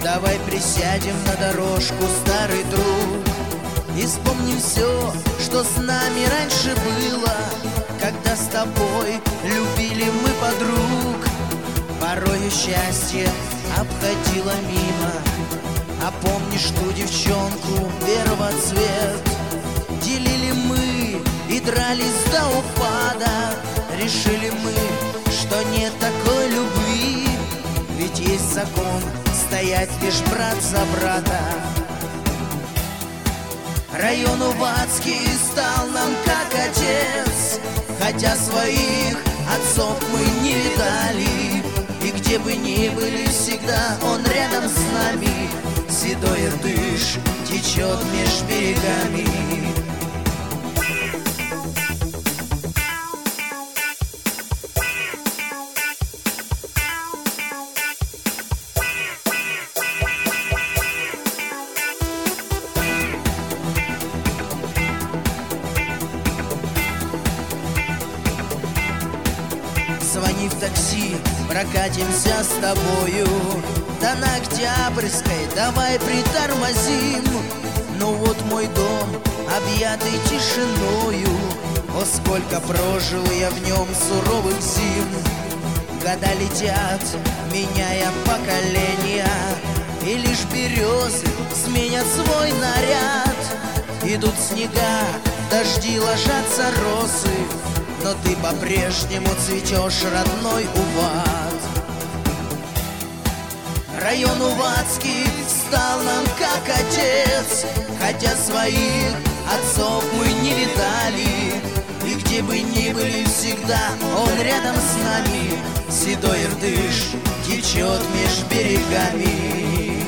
Давай присядем на дорожку, старый друг, и вспомним все, что с нами раньше было, когда с тобой любили мы подруг. Порою счастье обходило мимо. А помнишь ту девчонку первоцвет? Делили мы и дрались до упада. Решили мы, что нет такой любви, ведь есть закон стоять лишь брат за брата. Район Увадский стал нам как отец, хотя своих отцов мы не видали. И где бы ни были, всегда он рядом с нами. Седой Иртыш течет меж берегами. Звони в такси, прокатимся с тобою до на Октябрьской, давай притормозим. Ну вот мой дом, объятый тишиною, о, сколько прожил я в нем суровых зим. Года летят, меняя поколения, и лишь березы сменят свой наряд. Идут снега, дожди, ложатся росы, но ты по-прежнему цветешь, родной Увад. Район Увадский стал нам как отец, хотя своих отцов мы не видали. И где бы ни были, всегда он рядом с нами. Седой Иртыш течет меж берегами.